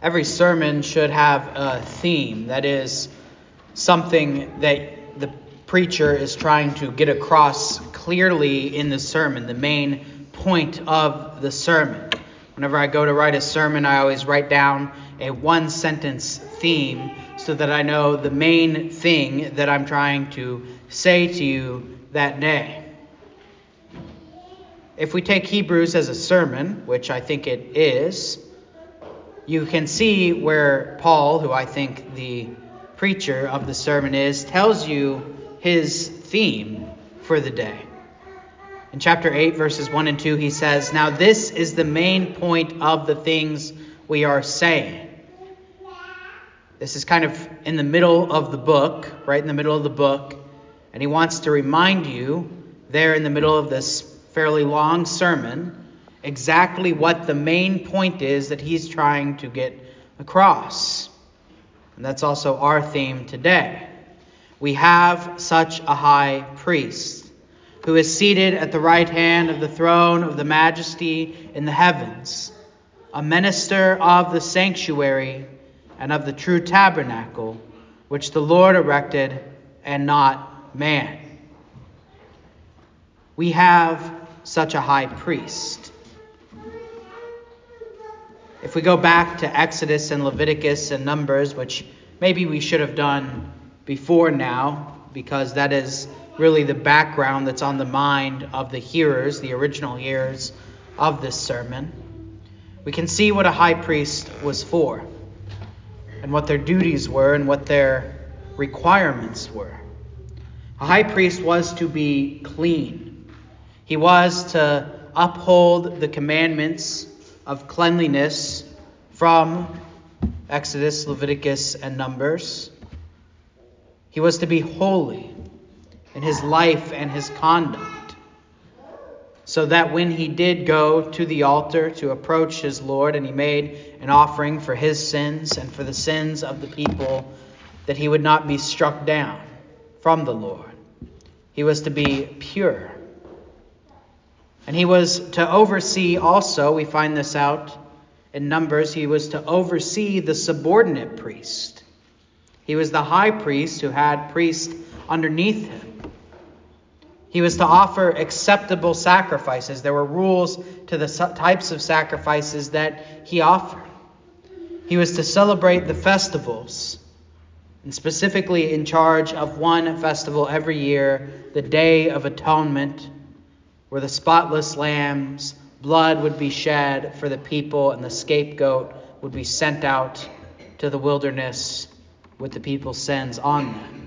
Every sermon should have a theme, that is, something that the preacher is trying to get across clearly in the sermon, the main point of the sermon. Whenever I go to write a sermon, I always write down a one-sentence theme so that I know the main thing that I'm trying to say to you that day. If we take Hebrews as a sermon, which I think it is, you can see where Paul, who I think the preacher of the sermon is, tells you his theme for the day. In chapter 8, verses 1 and 2, he says, "Now this is the main point of the things we are saying." This is kind of in the middle of the book, right in the middle of the book. And he wants to remind you there in the middle of this fairly long sermon exactly what the main point is that he's trying to get across. And that's also our theme today. We have such a high priest who is seated at the right hand of the throne of the majesty in the heavens, a minister of the sanctuary and of the true tabernacle, which the Lord erected and not man. We have such a high priest. If we go back to Exodus and Leviticus and Numbers, which maybe we should have done before now, because that is really the background that's on the mind of the hearers, the original hearers of this sermon, we can see what a high priest was for, and what their duties were, and what their requirements were. A high priest was to be clean. He was to uphold the commandments of cleanliness from Exodus, Leviticus, and Numbers. He was to be holy in his life and his conduct, so that when he did go to the altar to approach his Lord and he made an offering for his sins and for the sins of the people, that he would not be struck down from the Lord. He was to be pure. And he was to oversee also, we find this out in Numbers, he was to oversee the subordinate priest. He was the high priest who had priests underneath him. He was to offer acceptable sacrifices. There were rules to the types of sacrifices that he offered. He was to celebrate the festivals, and specifically in charge of one festival every year, the Day of Atonement, where the spotless lamb's blood would be shed for the people and the scapegoat would be sent out to the wilderness with the people's sins on them.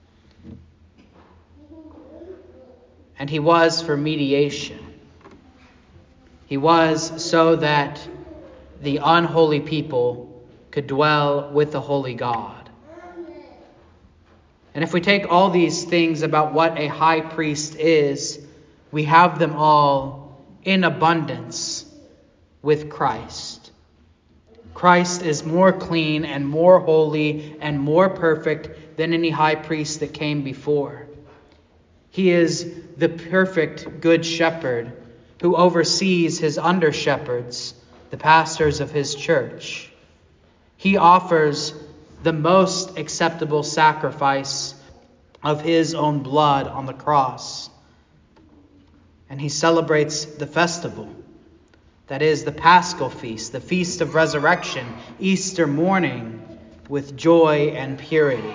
And he was for mediation. He was so that the unholy people could dwell with the holy God. And if we take all these things about what a high priest is, we have them all in abundance with Christ. Christ is more clean and more holy and more perfect than any high priest that came before. He is the perfect good shepherd who oversees his under-shepherds, the pastors of his church. He offers the most acceptable sacrifice of his own blood on the cross. And he celebrates the festival, that is the Paschal feast, the feast of resurrection, Easter morning, with joy and purity,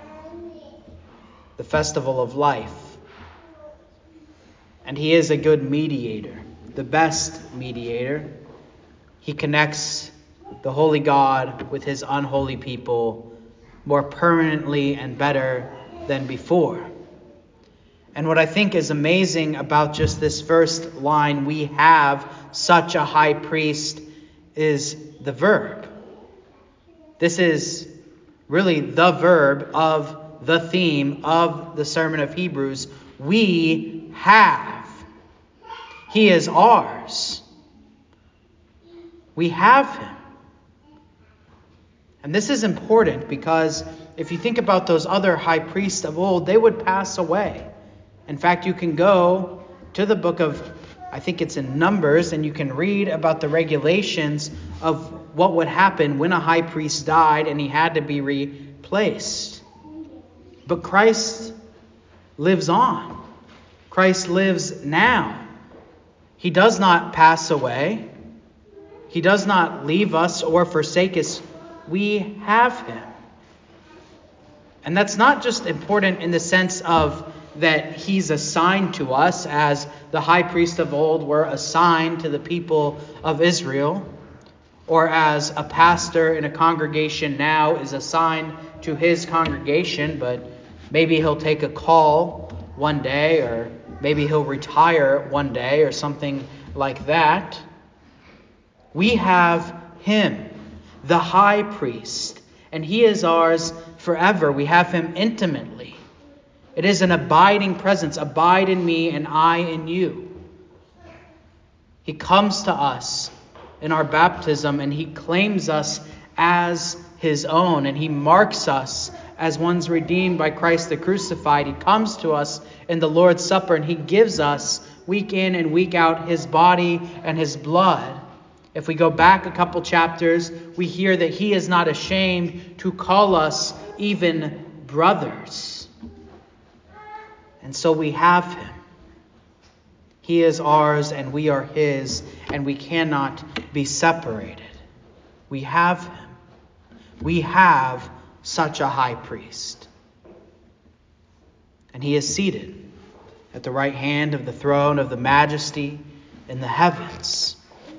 the festival of life. And he is a good mediator, the best mediator. He connects the holy God with his unholy people more permanently and better than before. And what I think is amazing about just this first line, we have such a high priest, is the verb. This is really the verb of the theme of the sermon of Hebrews. We have. He is ours. We have him. And this is important because if you think about those other high priests of old, they would pass away. In fact, you can go to the book of I think it's in Numbers, and you can read about the regulations of what would happen when a high priest died and he had to be replaced. But Christ lives on. Christ lives now. He does not pass away. He does not leave us or forsake us. We have him. And that's not just important in the sense of that he's assigned to us as the high priest of old were assigned to the people of Israel, or as a pastor in a congregation now is assigned to his congregation, but maybe he'll take a call one day, or maybe he'll retire one day, or something like that. We have him, the high priest, and he is ours forever. We have him intimately. It is an abiding presence. Abide in me and I in you. He comes to us in our baptism and he claims us as his own, and he marks us as ones redeemed by Christ the crucified. He comes to us in the Lord's Supper and he gives us week in and week out his body and his blood. If we go back a couple chapters, we hear that he is not ashamed to call us even brothers. And so we have him. He is ours and we are his, and we cannot be separated. We have him. We have such a high priest. And he is seated at the right hand of the throne of the majesty in the heavens.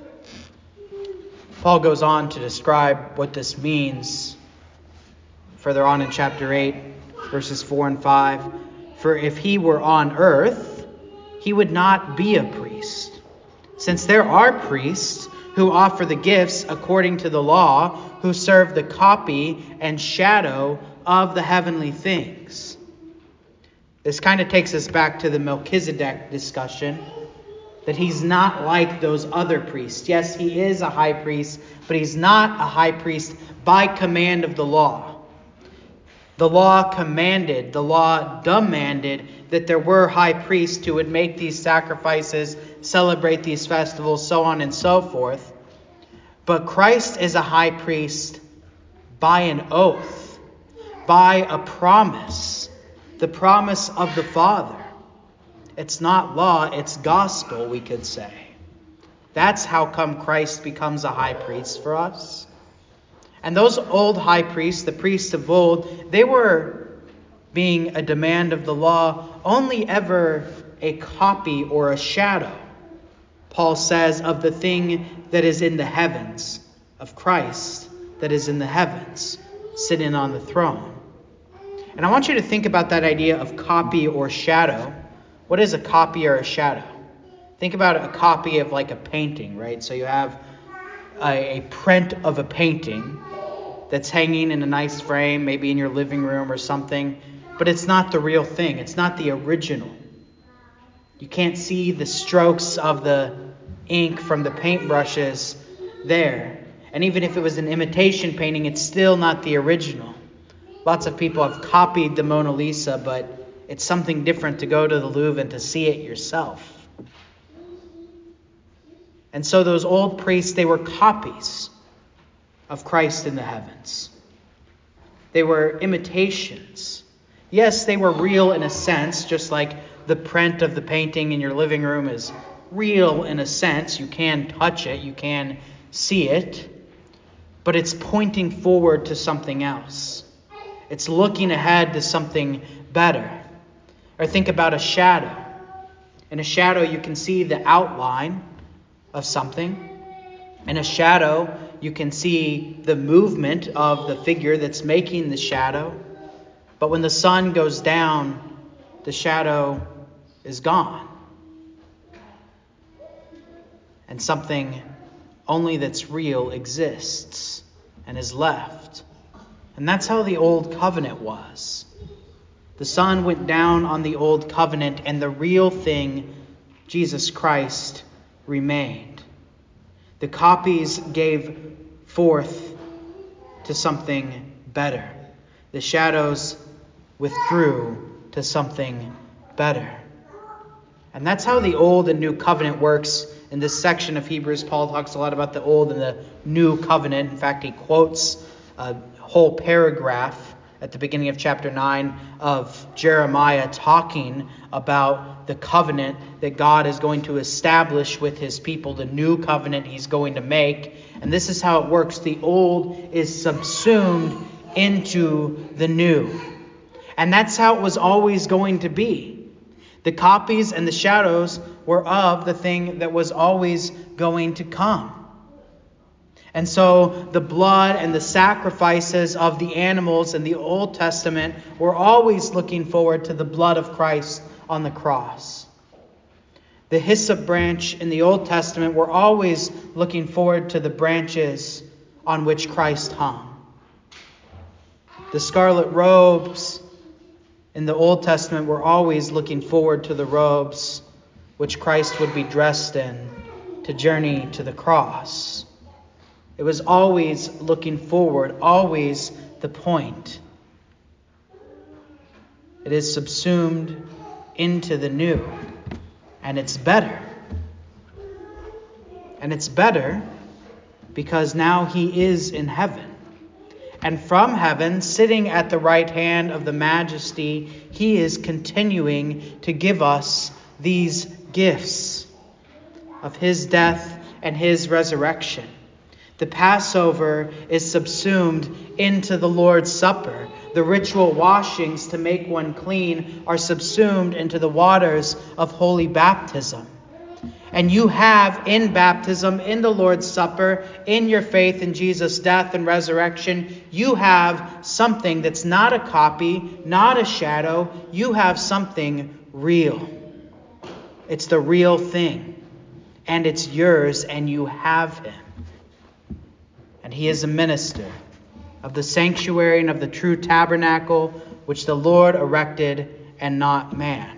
Paul goes on to describe what this means further on in chapter 8, verses 4 and 5. For if he were on earth, he would not be a priest, since there are priests who offer the gifts according to the law, who serve the copy and shadow of the heavenly things. This kind of takes us back to the Melchizedek discussion, that he's not like those other priests. Yes, he is a high priest, but he's not a high priest by command of the law. The law commanded, the law demanded that there were high priests who would make these sacrifices, celebrate these festivals, so on and so forth. But Christ is a high priest by an oath, by a promise, the promise of the Father. It's not law, it's gospel, we could say. That's how come Christ becomes a high priest for us. And those old high priests, the priests of old, they were being a demand of the law, only ever a copy or a shadow, Paul says, of the thing that is in the heavens, of Christ that is in the heavens, sitting on the throne. And I want you to think about that idea of copy or shadow. What is a copy or a shadow? Think about a copy of like a painting, right? So you have a print of a painting that's hanging in a nice frame, maybe in your living room or something, but it's not the real thing. It's not the original. You can't see the strokes of the ink from the paintbrushes there. And even if it was an imitation painting, it's still not the original. Lots of people have copied the Mona Lisa, but it's something different to go to the Louvre and to see it yourself. And so those old priests, they were copies of Christ in the heavens. They were imitations. Yes, they were real in a sense, just like the print of the painting in your living room is real in a sense. You can touch it, you can see it, but it's pointing forward to something else. It's looking ahead to something better. Or think about a shadow. In a shadow, you can see the outline of something. In a shadow, you can see the movement of the figure that's making the shadow. But when the sun goes down, the shadow is gone. And something only that's real exists and is left. And that's how the old covenant was. The sun went down on the old covenant, and the real thing, Jesus Christ, remained. The copies gave forth to something better. The shadows withdrew to something better. And that's how the Old and New Covenant works. In this section of Hebrews, Paul talks a lot about the Old and the New Covenant. In fact, he quotes a whole paragraph at the beginning of chapter 9 of Jeremiah talking about the covenant that God is going to establish with his people, the new covenant he's going to make. And this is how it works. The old is subsumed into the new. And that's how it was always going to be. The copies and the shadows were of the thing that was always going to come. And so the blood and the sacrifices of the animals in the Old Testament were always looking forward to the blood of Christ on the cross. The hyssop branch in the Old Testament were always looking forward to the branches on which Christ hung. The scarlet robes in the Old Testament were always looking forward to the robes which Christ would be dressed in to journey to the cross. It was always looking forward, always the point. It is subsumed into the new, and it's better. And it's better because now he is in heaven. And from heaven, sitting at the right hand of the Majesty, he is continuing to give us these gifts of his death and his resurrection. The Passover is subsumed into the Lord's Supper. The ritual washings to make one clean are subsumed into the waters of holy baptism. And you have in baptism, in the Lord's Supper, in your faith in Jesus' death and resurrection, you have something that's not a copy, not a shadow. You have something real. It's the real thing. And it's yours, and you have him. And he is a minister of the sanctuary and of the true tabernacle, which the Lord erected and not man.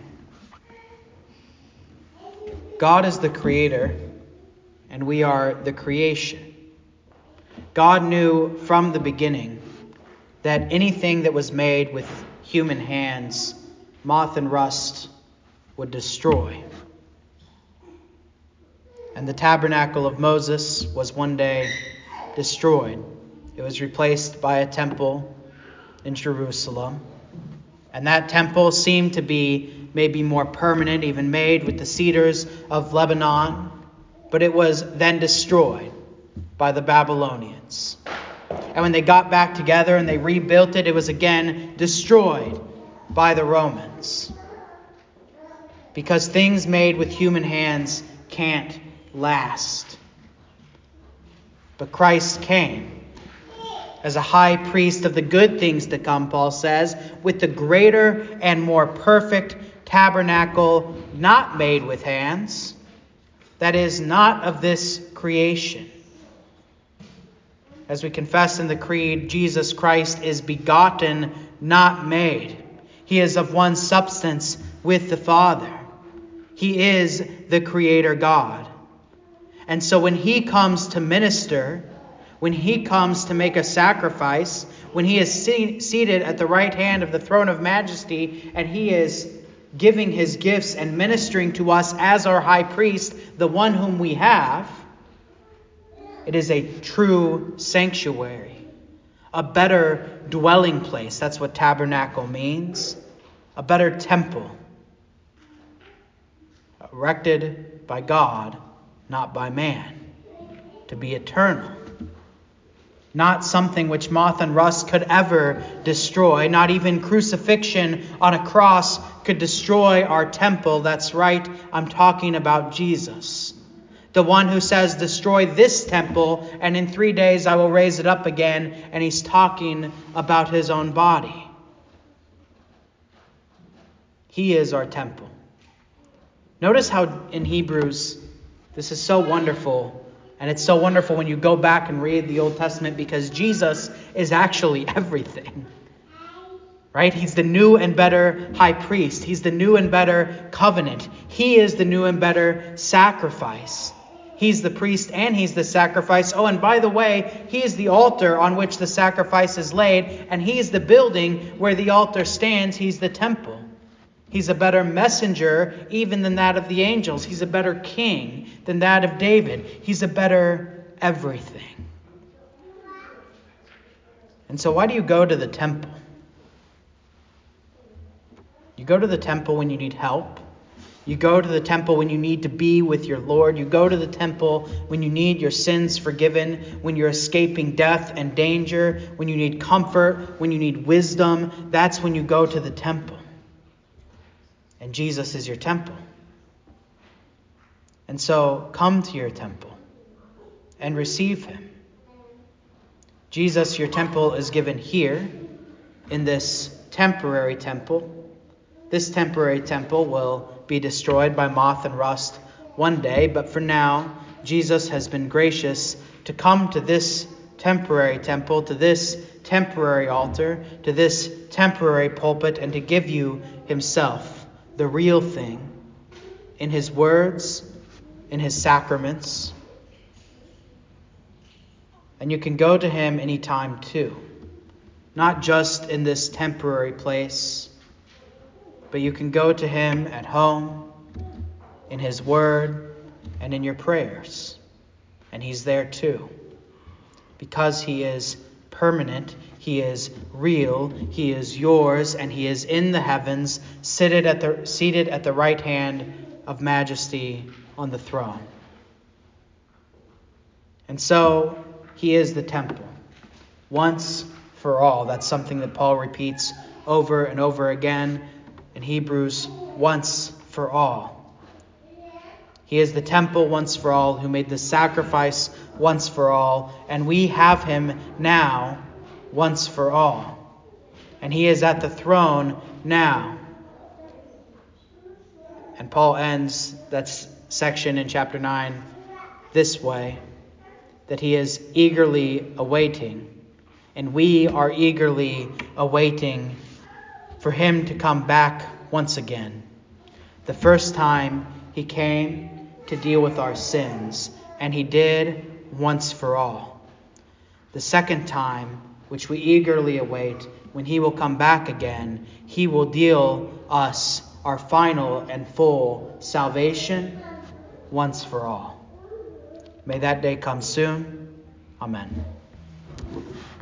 God is the creator, and we are the creation. God knew from the beginning that anything that was made with human hands, moth and rust would destroy. And the tabernacle of Moses was one day destroyed. It was replaced by a temple in Jerusalem. And that temple seemed to be maybe more permanent, even made with the cedars of Lebanon. But it was then destroyed by the Babylonians. And when they got back together and they rebuilt it, it was again destroyed by the Romans. Because things made with human hands can't last. But Christ came as a high priest of the good things to come, Paul says, with the greater and more perfect tabernacle not made with hands, that is, not of this creation. As we confess in the Creed, Jesus Christ is begotten, not made. He is of one substance with the Father. He is the Creator God. And so when he comes to minister, when he comes to make a sacrifice, when he is seated at the right hand of the throne of majesty, and he is giving his gifts and ministering to us as our high priest, the one whom we have, it is a true sanctuary, a better dwelling place. That's what tabernacle means. A better temple, erected by God, not by man, to be eternal. Not something which moth and rust could ever destroy. Not even crucifixion on a cross could destroy our temple. That's right, I'm talking about Jesus. The one who says, destroy this temple, and in 3 days I will raise it up again. And he's talking about his own body. He is our temple. Notice how in Hebrews, this is so wonderful. And it's so wonderful when you go back and read the Old Testament, because Jesus is actually everything. Right? He's the new and better high priest. He's the new and better covenant. He is the new and better sacrifice. He's the priest and he's the sacrifice. Oh, and by the way, he is the altar on which the sacrifice is laid. And he's the building where the altar stands. He's the temple. He's a better messenger even than that of the angels. He's a better king than that of David. He's a better everything. And so why do you go to the temple? You go to the temple when you need help. You go to the temple when you need to be with your Lord. You go to the temple when you need your sins forgiven, when you're escaping death and danger, when you need comfort, when you need wisdom. That's when you go to the temple. And Jesus is your temple. And so come to your temple and receive him. Jesus, your temple, is given here in this temporary temple. This temporary temple will be destroyed by moth and rust one day, but for now, Jesus has been gracious to come to this temporary temple, to this temporary altar, to this temporary pulpit, and to give you himself, the real thing, in his words, in his sacraments. And you can go to him anytime too, not just in this temporary place, but you can go to him at home, in his word, and in your prayers. And he's there too. Because he is permanent, he is real, he is yours, and he is in the heavens, seated at the right hand of majesty on the throne. And so he is the temple, once for all. That's something that Paul repeats over and over again in Hebrews, once for all. He is the temple once for all, who made the sacrifice once for all, and we have him now once for all. And he is at the throne now. And Paul ends that section in chapter 9 this way, that he is eagerly awaiting, and we are eagerly awaiting for him to come back once again. The first time he came to deal with our sins, and he did once for all. The second time, which we eagerly await, when he will come back again, he will deal us our final and full salvation once for all. May that day come soon. Amen.